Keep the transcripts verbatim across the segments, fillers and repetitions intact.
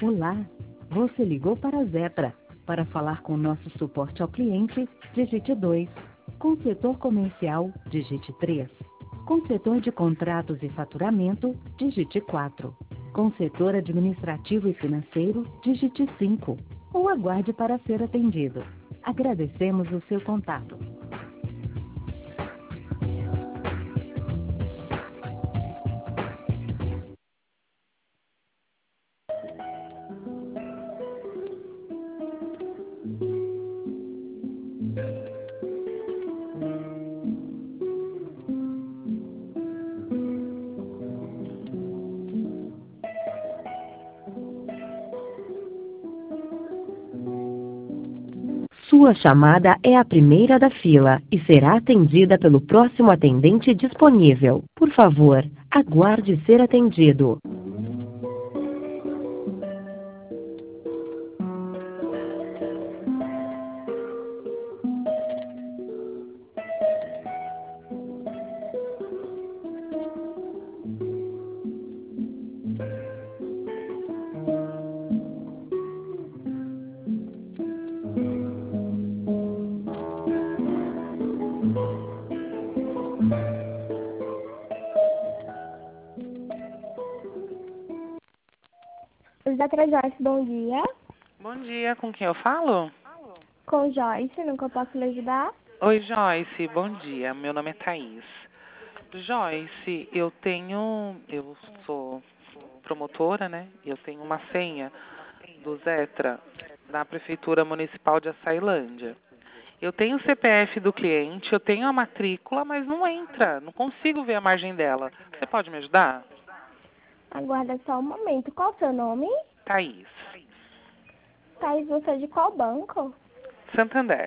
Olá, você ligou para a Zetra. Para falar com nosso suporte ao cliente, digite dois. Com o setor comercial, digite três. Com o setor de contratos e faturamento, digite quatro. Com o setor administrativo e financeiro, digite cinco. Ou aguarde para ser atendido. Agradecemos o seu contato. Sua chamada é a primeira da fila e será atendida pelo próximo atendente disponível. Por favor, aguarde ser atendido. Doutora Joyce, bom dia. Bom dia, com quem eu falo? Com Joyce, nunca posso lhe ajudar? Oi, Joyce, bom dia. Meu nome é Thaís. Joyce, eu tenho, eu sou promotora, né? Eu tenho uma senha do Zetra da Prefeitura Municipal de Açailândia. Eu tenho o C P F do cliente, eu tenho a matrícula, mas não entra, não consigo ver a margem dela. Você pode me ajudar? Aguarda só um momento. Qual o seu nome? Thaís. Thaís, você é de qual banco? Santander.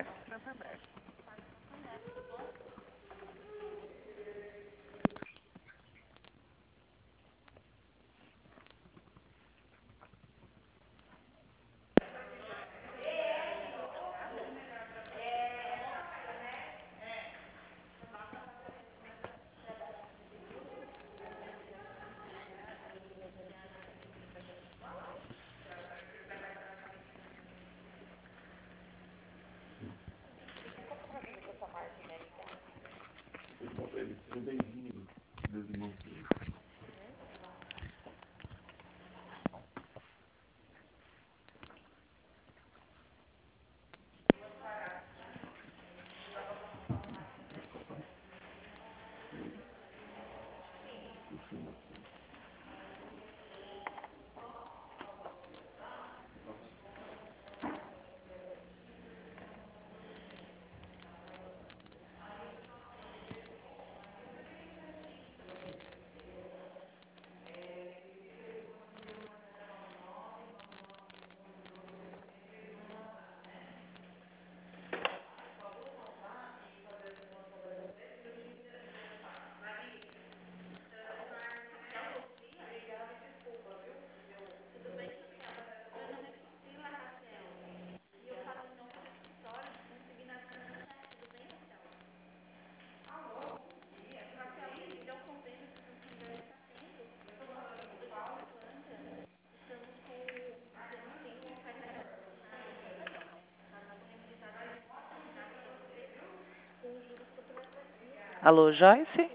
Alô, Joyce?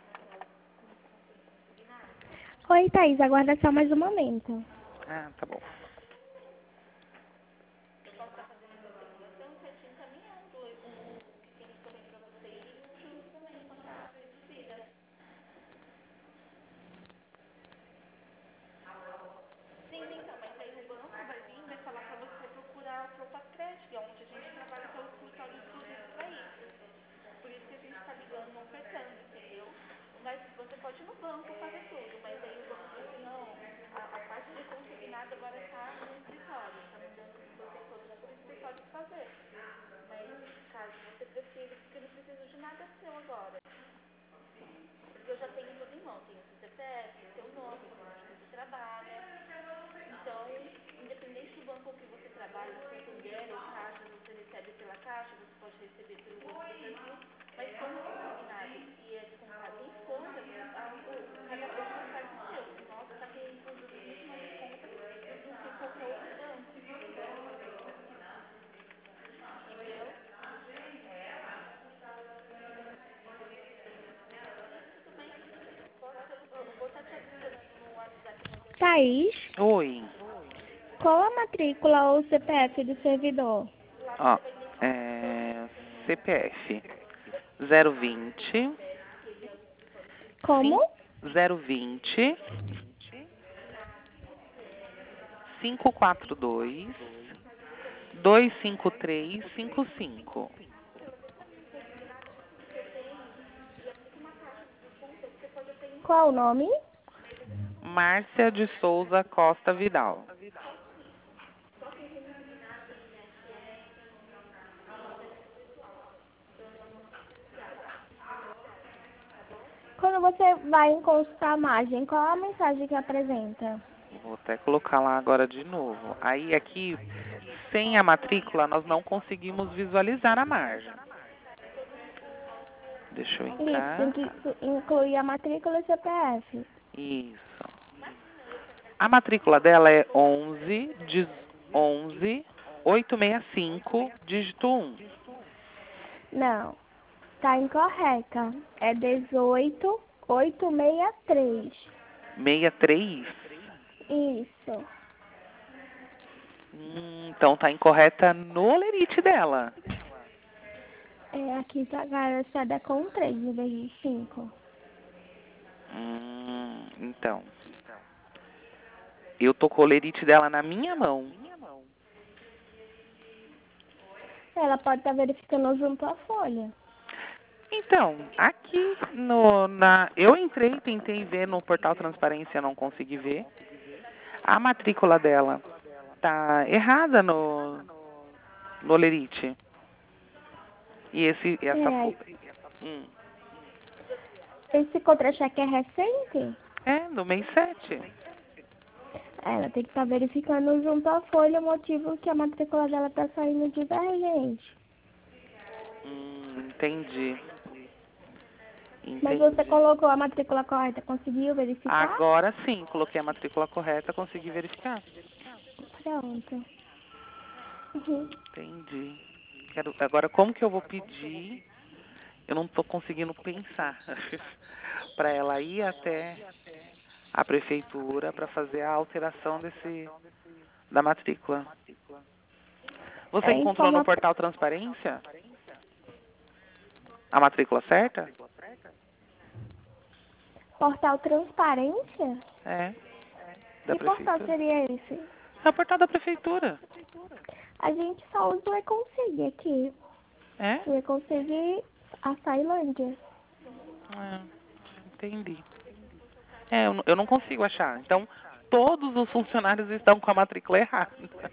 Oi, Thaís, aguarda só mais um momento. Ah, tá bom. Thaís, Oi. qual a matrícula ou C P F do servidor? Ó, é, C P F zero vinte, Como? zero vinte, cinco quatro dois, dois cinco três cinco cinco. Qual o nome? Márcia de Souza Costa Vidal. Quando você vai em consultar a margem, qual a mensagem que apresenta? Vou até colocar lá agora de novo. Aí aqui, sem a matrícula, nós não conseguimos visualizar a margem. Deixa eu Isso, entrar. tem que incluir a matrícula e C P F. Isso. A matrícula dela é onze, onze, oitocentos e sessenta e cinco, dígito um. Não, tá incorreta. É dezoito, oitocentos e sessenta e três. sessenta e três? Isso. Hum, então tá incorreta no lerite dela. É, aqui tá garantida com três em vez de cinco. Hum, então. Eu tô com o lerite dela na minha mão. Ela pode estar verificando junto à folha. Então, aqui no, na, eu entrei, tentei ver no portal Transparência, não consegui ver. A matrícula dela tá errada no, no lerite. E esse, essa É, folha. Hum, esse contra-cheque é recente? é, no mês sete. Ela tem que estar verificando junto à folha o motivo que a matrícula dela está saindo divergente. Hum, entendi. Mas Entendi. você colocou a matrícula correta, conseguiu verificar? Agora sim, coloquei a matrícula correta, consegui verificar. Pronto. Uhum. Entendi. Quero, agora, como que eu vou pedir? Eu não estou conseguindo pensar para ela ir até a prefeitura para fazer a alteração desse da matrícula. Você É encontrou no informa... portal Transparência a matrícula certa? Portal Transparência? É, da Que portal prefeitura. seria esse? É o portal da prefeitura. A gente só usa o Econsigue aqui. É? O Econsigue a Sailândia. É, entendi. É, eu, não- eu não consigo achar. Então, todos os funcionários estão com a matrícula errada.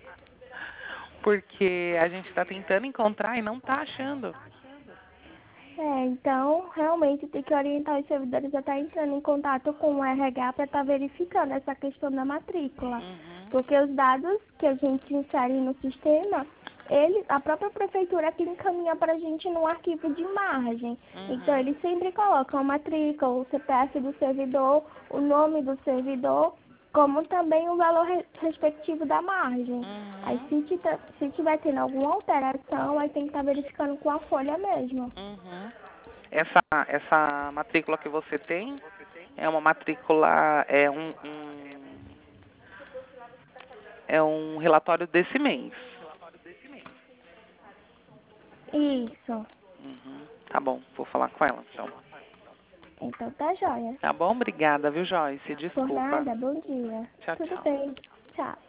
Porque a gente está tentando encontrar e não está achando. É, então realmente tem que orientar os servidores a estar entrando em contato com o R H para estar verificando essa questão da matrícula. Uhum. Porque os dados que a gente insere no sistema, ele, a própria prefeitura que encaminha para a gente num arquivo de margem. Uhum. Então eles sempre colocam a matrícula, o C P F do servidor, o nome do servidor, como também o valor re- respectivo da margem. Uhum. Aí se tiver, se tiver tendo alguma alteração, aí tem que estar verificando com a folha mesmo. Uhum. Essa, essa matrícula que você tem é uma matrícula, é um, um- é um relatório desse mês. Isso. Uhum. Tá bom, vou falar com ela, então. Então tá joia. Tá bom? Obrigada, viu, Joyce? Por Desculpa. nada, bom dia. Tchau, Tudo tchau. bem. Tchau.